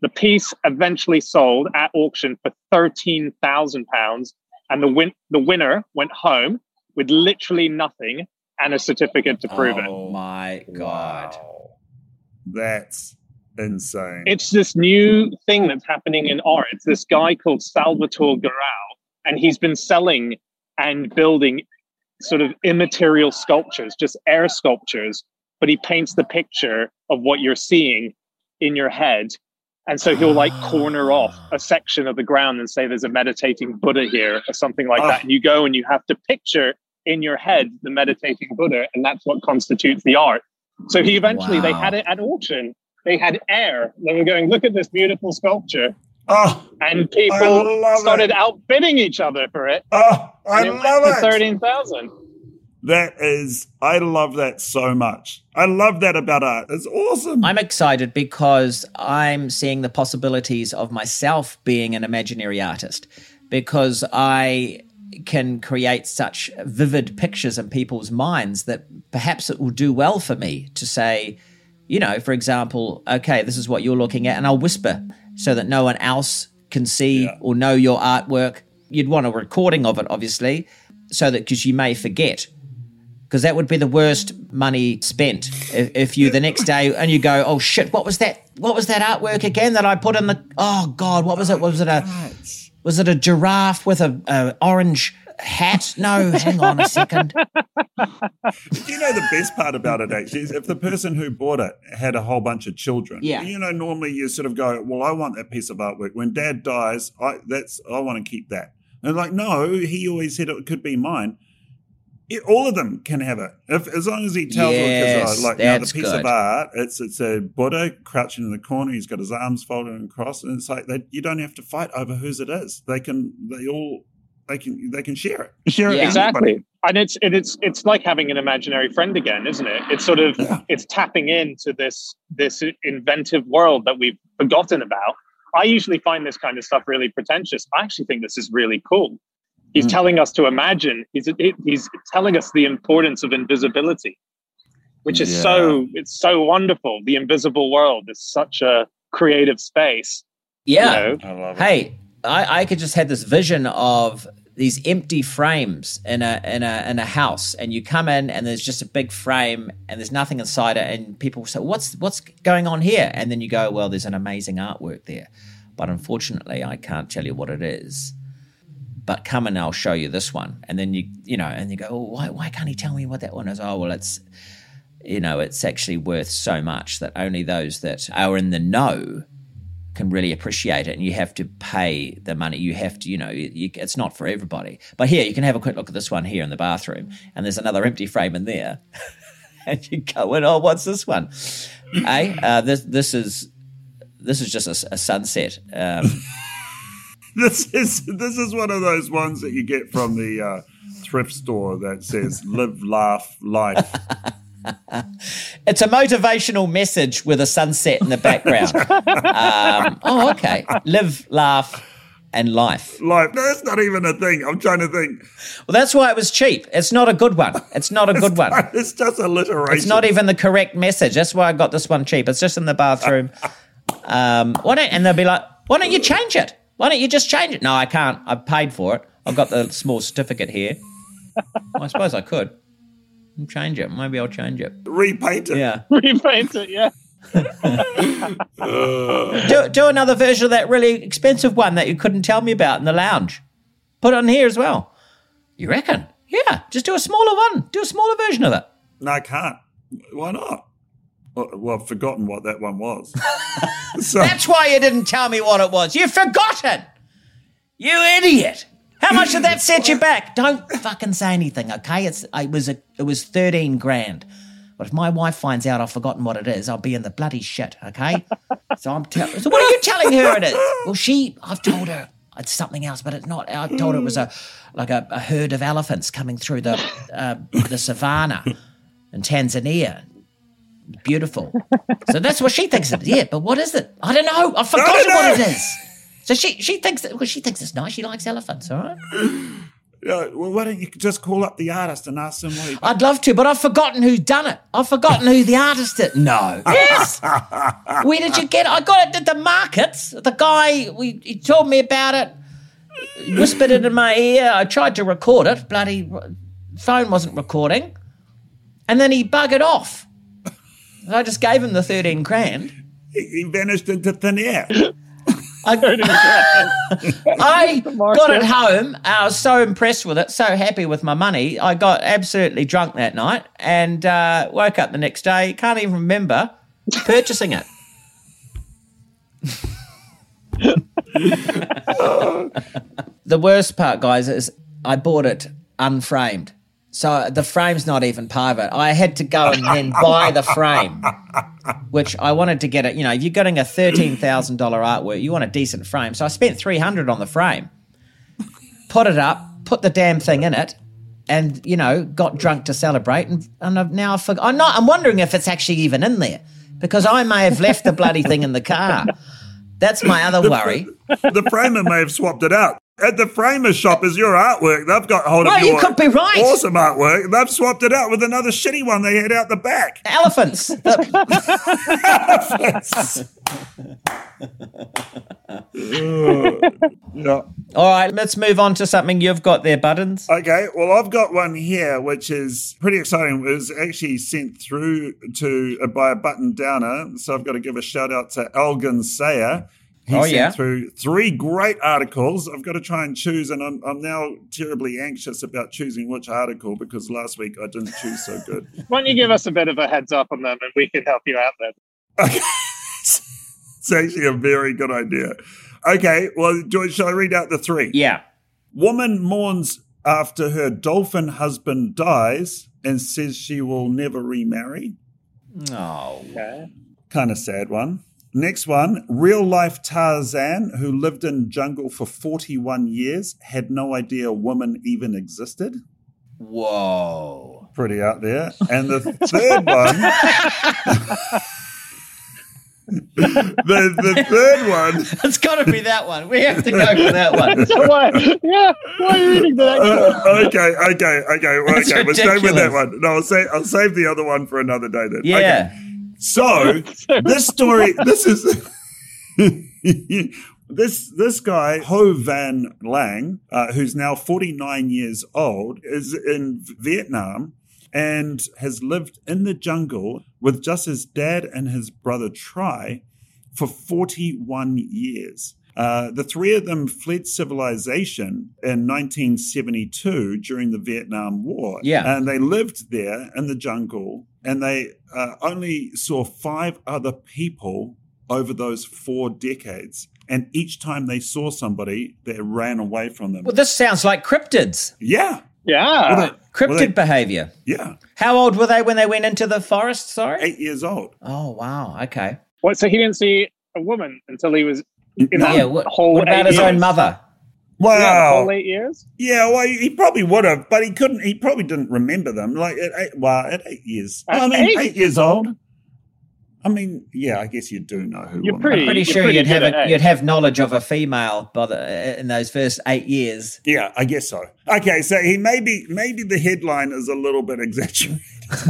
The piece eventually sold at auction for thirteen thousand pounds, and the win- the winner went home with literally nothing and a certificate to prove it. Oh my God. Wow. That's insane. It's this new thing that's happening in art. It's this guy called Salvatore Garau, and he's been selling and building sort of immaterial sculptures, just air sculptures, but he paints the picture of what you're seeing in your head. And so he'll like corner off a section of the ground and say there's a meditating Buddha here or something like oh. that. And you go and you have to picture in your head the meditating Buddha, and that's what constitutes the art. So he eventually, wow. they had it at auction. They had air. They were going, look at this beautiful sculpture. Oh, and people started it. outbidding each other for it. Oh, I it love it. thirteen thousand. That is, I love that so much. I love that about art. It's awesome. I'm excited because I'm seeing the possibilities of myself being an imaginary artist, because I can create such vivid pictures in people's minds that perhaps it will do well for me to say, you know, for example, okay, this is what you're looking at, and I'll whisper so that no one else can see yeah. or know your artwork. You'd want a recording of it, obviously, so that, because you may forget. Because that would be the worst money spent if, if you the next day and you go, oh shit, what was that? What was that artwork again that I put in the? Oh God, what was it? Was it a? Was it a giraffe with a, a orange hat? No, hang on a second. You know the best part about it actually is if the person who bought it had a whole bunch of children. Yeah. You know, normally you sort of go, well, I want that piece of artwork. When Dad dies, I that's I want to keep that. And like, no, he always said it could be mine. It, all of them can have it, if, as long as he tells yes, them, like, no, the piece good. of art, it's it's a Buddha crouching in the corner. He's got his arms folded and crossed, and it's like they, you don't have to fight over whose it is. They can, they all, they can, they can share it. Share yeah. it exactly, and it's it, it's it's like having an imaginary friend again, isn't it? It's sort of yeah. it's tapping into this this inventive world that we've forgotten about. I usually find this kind of stuff really pretentious. I actually think this is really cool. He's mm. telling us to imagine. He's he's telling us the importance of invisibility, which is yeah. so it's so wonderful. The invisible world is such a creative space. Yeah. You know? I love it. Hey, I, I could just have this vision of these empty frames in a in a in a house, and you come in and there's just a big frame and there's nothing inside it, and people say, "What's what's going on here?" And then you go, "Well, there's an amazing artwork there, but unfortunately, I can't tell you what it is. But come and I'll show you this one." And then you, you know, and you go, "Oh, why, why can't he tell me what that one is?" Oh, well, it's, you know, it's actually worth so much that only those that are in the know can really appreciate it. And you have to pay the money. You have to, you know, you, it's not for everybody. But here, you can have a quick look at this one here in the bathroom, and there's another empty frame in there, and you go, "Oh, what's this one?" Hey, uh, this this is this is just a, a sunset. Um, This is this is one of those ones that you get from the uh, thrift store that says "Live, laugh, life." It's a motivational message with a sunset in the background. um, oh, okay. Live, laugh, and life. Life. No, that's not even a thing. I'm trying to think. Well, that's why it was cheap. It's not a good one. It's not a good it's one. Not, it's just alliteration. It's not even the correct message. That's why I got this one cheap. It's just in the bathroom. Um, why don't, and they'll be like, "Why don't you change it? Why don't you just change it?" No, I can't. I've paid for it. I've got the small certificate here. Well, I suppose I could. Change it. Maybe I'll change it. Repaint it. Yeah. Repaint it, yeah. do, do another version of that really expensive one that you couldn't tell me about in the lounge. Put it on here as well. You reckon? Yeah. Just do a smaller one. Do a smaller version of it. No, I can't. Why not? Well, I've forgotten what that one was. So. That's why you didn't tell me what it was. You've forgotten. You idiot. How much did that set you back? Don't fucking say anything, okay? It's it was a it was thirteen grand. But if my wife finds out I've forgotten what it is, I'll be in the bloody shit, okay? So I'm tell- So what are you telling her it is? Well, she I've told her it's something else, but it's not. I've told her it was a like a, a herd of elephants coming through the uh, the savannah in Tanzania. Beautiful. So that's what she thinks it is. Yeah, but what is it? I don't know. I've forgotten what it is. So she she thinks that well, she thinks it's nice. She likes elephants, all right? Uh, well, why don't you just call up the artist and ask them what he I'd love to, but I've forgotten who's done it. I've forgotten who the artist is. No. Yes. Where did you get it? I got it at the markets. The guy, we, he told me about it, whispered it in my ear. I tried to record it. Bloody phone wasn't recording. And then he buggered off. I just gave him the thirteen grand. He, he vanished into thin air. I, I got it home. I was so impressed with it, so happy with my money. I got absolutely drunk that night and uh, woke up the next day. Can't even remember purchasing it. The worst part, guys, is I bought it unframed. So the frame's not even part of it. I had to go and then buy the frame, which I wanted to get it. You know, if you're getting a thirteen thousand dollars artwork, you want a decent frame. So I spent three hundred dollars on the frame, put it up, put the damn thing in it, and, you know, got drunk to celebrate. And, and I've now forgot. I'm not, I'm wondering if it's actually even in there because I may have left the bloody thing in the car. That's my other worry. The framer may have swapped it out. At the framer shop is your artwork. They've got hold of well, your you could be right. awesome artwork. They've swapped it out with another shitty one they had out the back. Elephants. Elephants. Yeah. All right, let's move on to something you've got there, Buttons. Okay, well, I've got one here which is pretty exciting. It was actually sent through to uh, by a button downer, so I've got to give a shout out to Elgin Sayer. He oh, sent yeah. through three great articles. I've got to try and choose, and I'm, I'm now terribly anxious about choosing which article because last week I didn't choose so good. Why don't you give us a bit of a heads up on them and we can help you out then? Okay. It's actually a very good idea. Okay, well, George, shall I read out the three? Yeah. Woman mourns after her dolphin husband dies and says she will never remarry. Oh. Okay. Kind of sad one. Next one, real-life Tarzan, who lived in jungle for forty-one years, had no idea a woman even existed. Whoa. Pretty out there. And the third one... the, the third one... It's got to be that one. We have to go for that one. So why, yeah, why are you reading the next Uh, one? okay, okay, okay. Well, That's okay, we'll stay with that ridiculous. one. No, I'll, say, I'll save the other one for another day then. Yeah. Okay. So this story, this is this this guy Ho Van Lang, uh, who's now forty-nine years old, is in Vietnam and has lived in the jungle with just his dad and his brother Tri for forty-one years. Uh, the three of them fled civilization in nineteen seventy-two during the Vietnam War. Yeah. And they lived there in the jungle, and they uh, only saw five other people over those four decades. And each time they saw somebody, they ran away from them. Well, this sounds like cryptids. Yeah. Yeah. Well, they- Cryptid well, they- behavior. Yeah. How old were they when they went into the forest? Sorry? Eight years old. Oh, wow. Okay. What, so he didn't see a woman until he was in No. the Yeah. What, whole what about eight his own years? mother? Wow. Yeah, the whole eight years? Yeah, well, he probably would have, but he couldn't. He probably didn't remember them. Like at eight, well, at eight years. At I mean, eight? eight years old. I mean, yeah, I guess you do know who. You're women pretty- are. Pretty You're sure pretty you'd have good a, at you'd eight. have knowledge of a female by the, in those first eight years. Yeah, I guess so. Okay, so he maybe maybe the headline is a little bit exaggerated.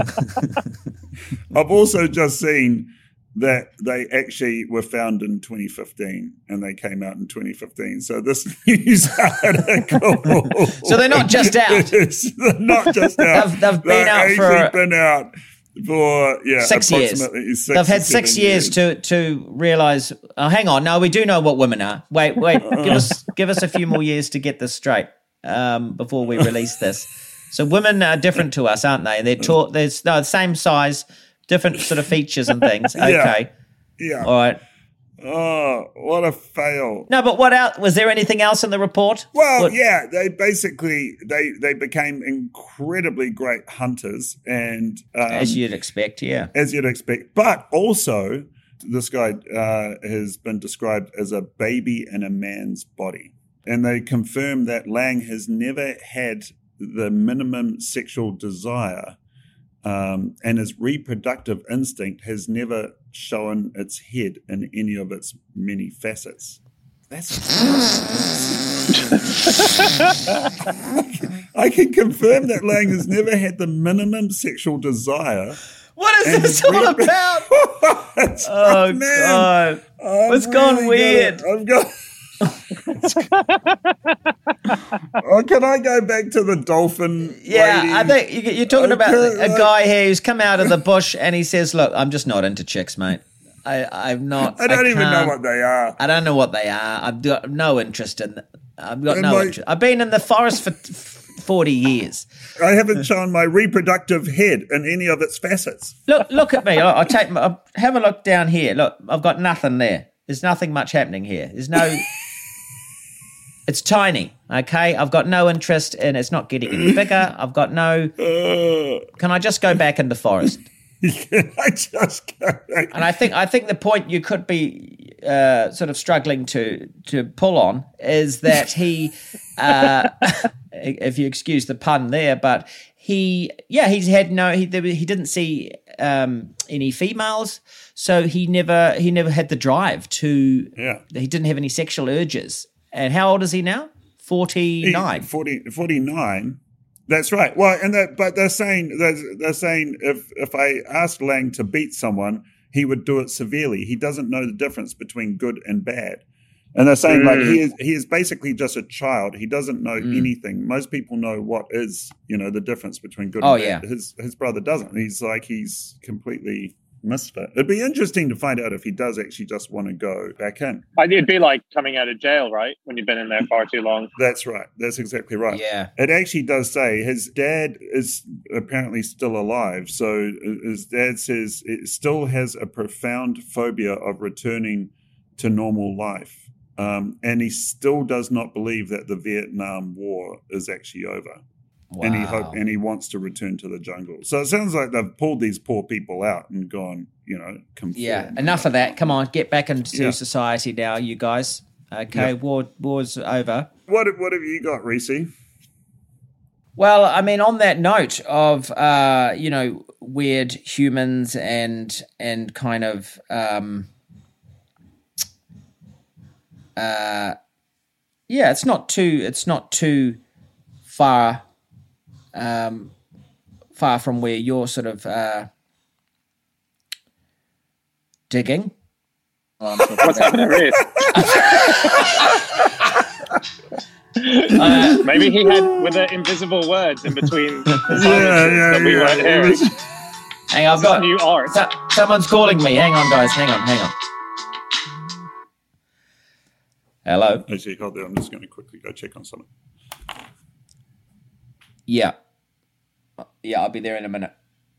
I've also just seen that they actually were found in twenty fifteen and they came out in twenty fifteen. So this news article. So they're not just out. is- they're not just out. They've- they've been They've out actually for- been out for yeah Six years. approximately six They've had or six seven years, to to realise. Oh, hang on, no, we do know what women are. Wait, wait, give us give us a few more years to get this straight um, before we release this. So women are different to us, aren't they? They're taught. There's no same size, different sort of features and things. Yeah. Okay, Yeah. all right. Oh, what a fail. No, but what else? Was there anything else in the report? Well, What- yeah, they basically they they became incredibly great hunters, and um, as you'd expect, yeah. as you'd expect. But also, this guy uh, has been described as a baby in a man's body, and they confirm that Lang has never had the minimum sexual desire, um, and his reproductive instinct has never shown its head in any of its many facets. That's I can confirm that Lang has never had the minimum sexual desire. What is this all re- about? It's- Oh, man, God. I'm It's gone really weird. gonna- I've got. Oh, can I go back to the dolphin? Yeah, lady? I think you- you're talking about Okay, a like- guy here who's come out of the bush and he says, look, I'm just not into chicks, mate. I, I'm not. I don't even know can't- what they are. I don't know what they are. I've got no interest in them. I've got And no like- interest. I've been in the forest for forty years. I haven't shown my reproductive head in any of its facets. Look, look at me. Look, I'll take. My, I'll have a look down here. Look, I've got nothing there. There's nothing much happening here. There's no. It's tiny. Okay, I've got no interest in. It's not getting any bigger. I've got no. Can I just go back in the forest? Can I just go back? And I think I think the point you could be uh, sort of struggling to to pull on is that he, uh, if you excuse the pun there, but he, yeah, he's had no, he there, he didn't see um, any females, so he never he never had the drive to. Yeah. He didn't have any sexual urges. And how old is he now? forty-nine. forty, forty-nine. That's right. Well, and that, but they're saying they're, they're saying if if I asked Lang to beat someone, he would do it severely. He doesn't know the difference between good and bad. And they're saying mm. like he is he is basically just a child. He doesn't know mm. anything. Most people know what is, you know, the difference between good oh, and bad. Yeah. His his brother doesn't. He's like he's completely misfit. It'd be interesting to find out if he does actually just want to go back in. It'd be like coming out of jail, right? When you've been in there far too long. That's right. That's exactly right. Yeah. It actually does say his dad is apparently still alive. So his dad says it still has a profound phobia of returning to normal life. Um, and he still does not believe that the Vietnam War is actually over. Wow. And he hope and he wants to return to the jungle. So it sounds like they've pulled these poor people out and gone, you know, conform. Yeah, enough of that. Come on, get back into Yeah. society now, you guys. Okay, Yeah. war war's over. What what have you got, Reese? Well, I mean, on that note of uh, you know, weird humans and and kind of um, uh, yeah, it's not too it's not too far um, far from where you're sort of uh, digging. What's happening, Reese? Uh, maybe he had with the invisible words in between the silences Yeah, yeah, that we yeah. weren't It hearing. was- Hang on, I've This is got new art. so, someone's calling me. Hang on, guys. Hang on, hang on. Hello. Actually, hold there. I'm just going to quickly go check on something. Yeah. Yeah, I'll be there in a minute.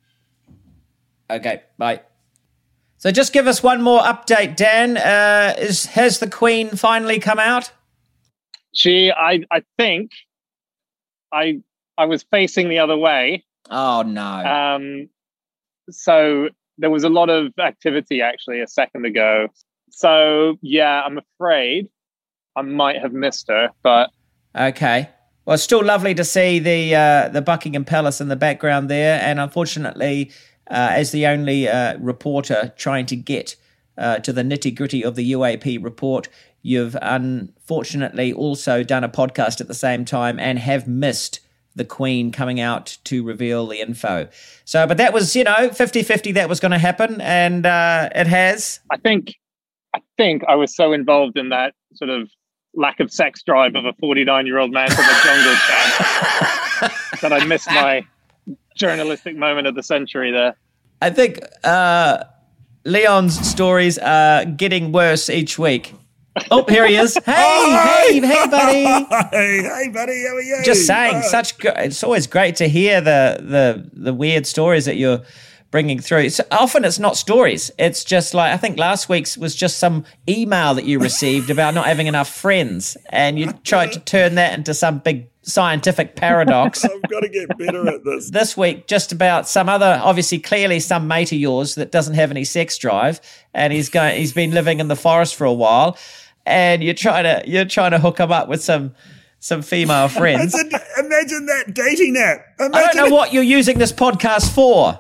Okay, bye. So just give us one more update, Dan. Uh, is has the Queen finally come out? She, I, I think, I, I was facing the other way. Oh no. Um, so there was a lot of activity actually a second ago. So yeah, I'm afraid I might have missed her, but Okay. Well, it's still lovely to see the uh, the Buckingham Palace in the background there, and unfortunately, uh, as the only uh, reporter trying to get uh, to the nitty gritty of the U A P report, you've unfortunately also done a podcast at the same time and have missed the Queen coming out to reveal the info. So, but that was, you know, fifty-fifty that was going to happen, and uh, it has. I think, I think I was so involved in that sort of lack of sex drive of a forty-nine-year-old man from a jungle camp that I missed my journalistic moment of the century there. I think uh, Leon's stories are getting worse each week. Oh, here he is. Hey, Oh, hey, hey, buddy. Hey, hey, buddy, how are you? Just saying, Oh. such. Gr- it's always great to hear the the the weird stories that you're bringing through. So often it's not stories. It's just like, I think last week's was just some email that you received about not having enough friends, and you tried to turn that into some big scientific paradox. I've got to get better at this. This week, just about some other, obviously, clearly some mate of yours that doesn't have any sex drive, and he's going. He's been living in the forest for a while, and you're trying to you're trying to hook him up with some some female friends. It's a, imagine that dating app. Imagine I don't know what you're using this podcast for,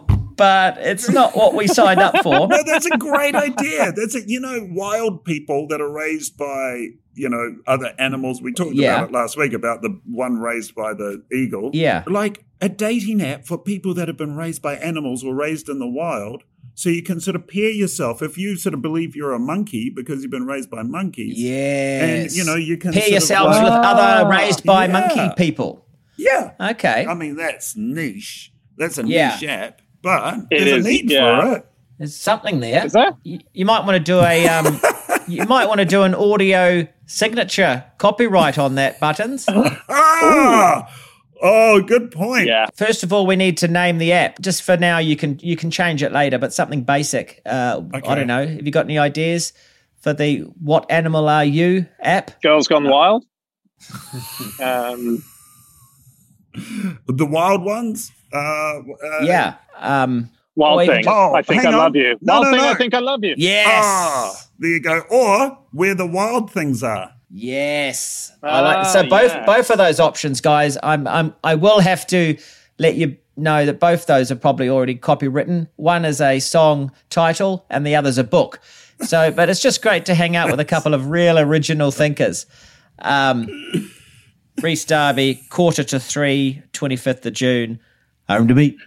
but it's not what we signed up for. No, that's a great idea. That's a, you know, wild people that are raised by, you know, other animals. We talked Yeah. about it last week about the one raised by the eagle. Yeah. Like a dating app for people that have been raised by animals or raised in the wild. So you can sort of pair yourself if you sort of believe you're a monkey because you've been raised by monkeys. Yes. And, you know, you can pair sort of yourselves like- with other raised by Yeah. monkey people. Yeah. Okay. I mean, that's niche. That's a Yeah. niche app, but It there's is, a need yeah. for it. There's something there. Is there? You, you might want to do a um, you might want to do an audio signature copyright on that, Buttons. Ah! Oh, good point. Yeah. First of all, we need to name the app. Just for now, you can you can change it later, but something basic. Uh, Okay. I don't know. Have you got any ideas for the "What Animal Are You" app? Girls Gone Wild. um, The wild ones? Uh, uh, Yeah. Um, Wild Or even Thing. just- Oh, I think I hang on. love you. No, Wild no, Thing. no. I think I love you. yes. Ah, there you go. Or where the wild things are. Yes. I like, so Ah, both yeah. both of those options, guys. I'm I'm I will have to let you know that both those are probably already copywritten. One is a song title, and the other's a book. So, but it's just great to hang out with a couple of real original thinkers. Um, Reece Darby, quarter to three, twenty-fifth of June. Home to me.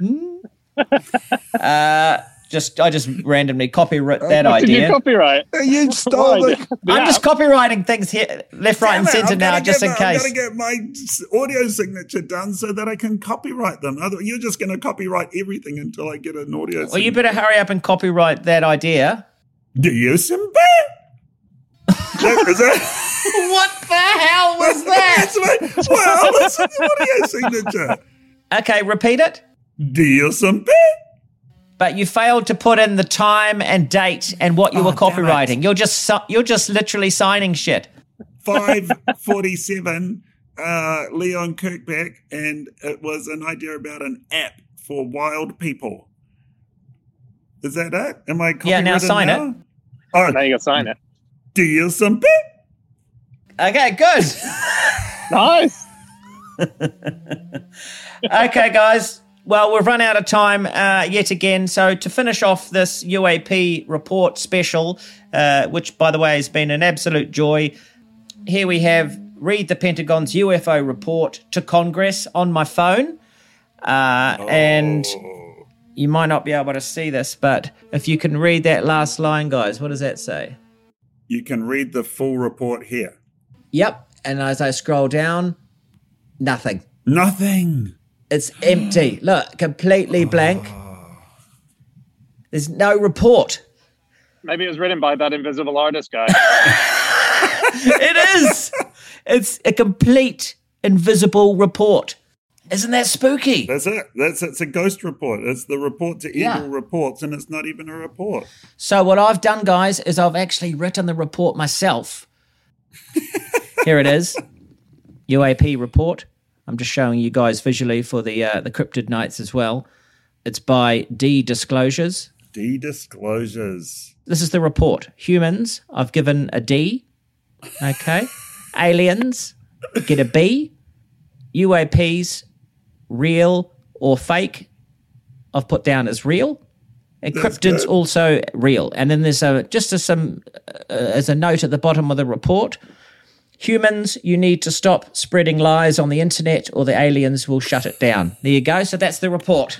uh, just I just randomly copyright that What did idea. you copyright? You stole Why? it. The I'm app? just copywriting things here, left, right, and Damn it, centre I've now, gotta just get in my- case. I've got to get my s- audio signature done so that I can copyright them. Other- You're just going to copyright everything until I get an audio Well, you signature. better hurry up and copyright that idea. Do you, Simba? That- Is that? What the hell was That's my, well, that's an audio signature. Okay, repeat it. Do you, Simba? But you failed to put in the time and date and what you Oh, were damn it. copywriting. You're just si- you're just literally signing shit. five forty-seven, uh, Leon Kirkback, and it was an idea about an app for wild people. Is that it? Am I Yeah, now copywritten sign now? it. Oh, Now you got to sign it. do you something? Okay, good. Nice. Okay, guys. Well, we've run out of time uh, yet again. So to finish off this U A P report special, uh, which, by the way, has been an absolute joy, here we have read the Pentagon's U F O report to Congress on my phone. Uh, And you might not be able to see this, but if you can read that last line, guys, what does that say? You can read the full report here. Yep. And as I scroll down, nothing. Nothing. It's empty. Look, completely blank. There's no report. Maybe it was written by that invisible artist guy. It is. It's a complete invisible report. Isn't that spooky? That's it. That's it's a ghost report. It's the report to Yeah. evil reports, and it's not even a report. So what I've done, guys, is I've actually written the report myself. Here it is. U A P report. I'm just showing you guys visually for the uh, the cryptid nights as well. It's by D Disclosures. D disclosures. This is the report. Humans, I've given a D. Okay. Aliens, get a B. U A Ps, real or fake, I've put down as real. And That's cryptids good. also real. And then there's a just as some uh, as a note at the bottom of the report. Humans, you need to stop spreading lies on the internet or the aliens will shut it down. There you go. So that's the report.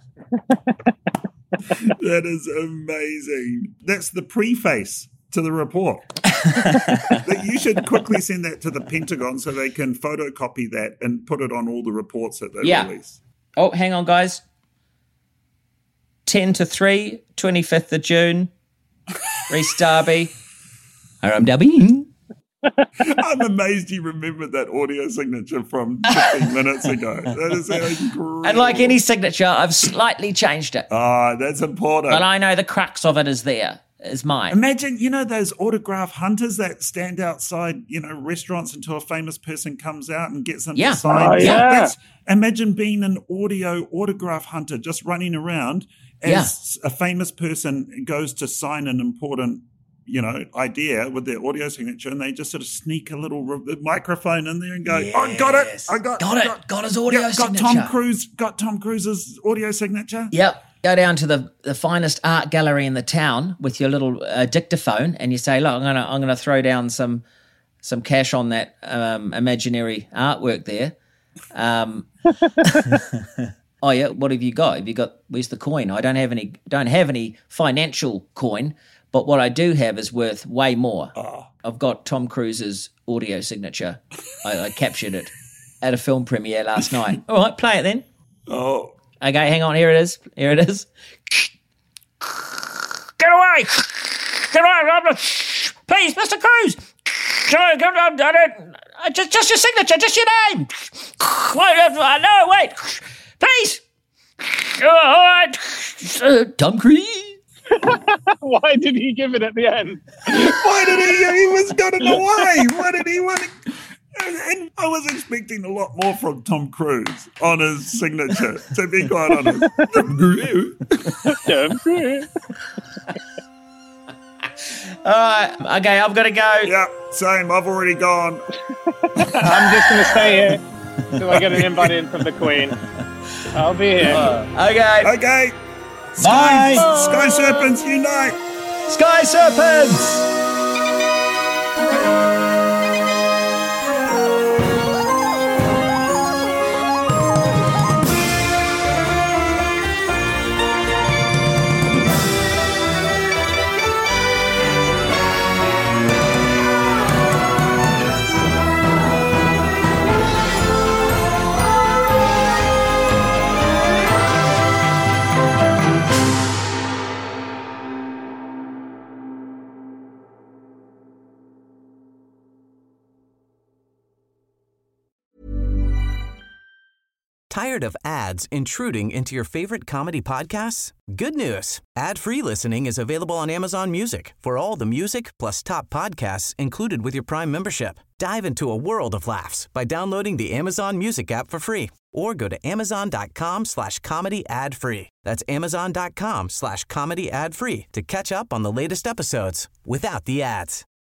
That is amazing. That's the preface to the report. That you should quickly send that to the Pentagon so they can photocopy that and put it on all the reports that they Yeah. release. Oh, hang on, guys. ten to three, twenty-fifth of June. Reece Darby. R M W. I'm amazed you remembered that audio signature from fifteen minutes ago. That is incredible. And like any signature, I've slightly changed it. Ah, that's important. But I know the crux of it is there, is mine. Imagine, you know, those autograph hunters that stand outside, you know, restaurants until a famous person comes out and gets them Yeah. to sign. Oh, yeah. That's, imagine being an audio autograph hunter just running around as a famous person goes to sign an important, you know, idea with their audio signature, and they just sort of sneak a little re- microphone in there and go, "Oh, I got it! I got, Got it. Got his audio yeah, got signature. Tom Cruise, got Tom Cruise's audio signature." Yep. go down to the, the finest art gallery in the town with your little uh, dictaphone, and you say, "Look, I'm gonna I'm gonna throw down some some cash on that um, imaginary artwork there." Um, oh yeah, what have you got? Have you got? Where's the coin? I don't have any. Don't have any financial coin, but what I do have is worth way more. Oh. I've got Tom Cruise's audio signature. I, I captured it at a film premiere last night. All right, play it then. Oh. Okay, hang on. Here it is. Here it is. Get away! Get away! Please, Mister Cruz. I don't, just, just your signature, just your name. No, wait. Please. All right. Uh, Tom Cruise. Why did he give it at the end? Why did he? He was got it away. Why did he want to? And I was expecting a lot more from Tom Cruise on his signature, to be quite honest. Tom Cruise. Tom Cruise. All right. Okay, I've got to go. Yeah, same. I've already gone. I'm just going to stay here till I get an invite in from the Queen. I'll be here. Uh, okay. Okay. Bye. Sky, Sky Serpents unite. Sky Serpents. Tired of ads intruding into your favorite comedy podcasts? Good news. Ad-free listening is available on Amazon Music for all the music plus top podcasts included with your Prime membership. Dive into a world of laughs by downloading the Amazon Music app for free or go to amazon.com slash comedy ad free. That's amazon.com slash comedy ad free to catch up on the latest episodes without the ads.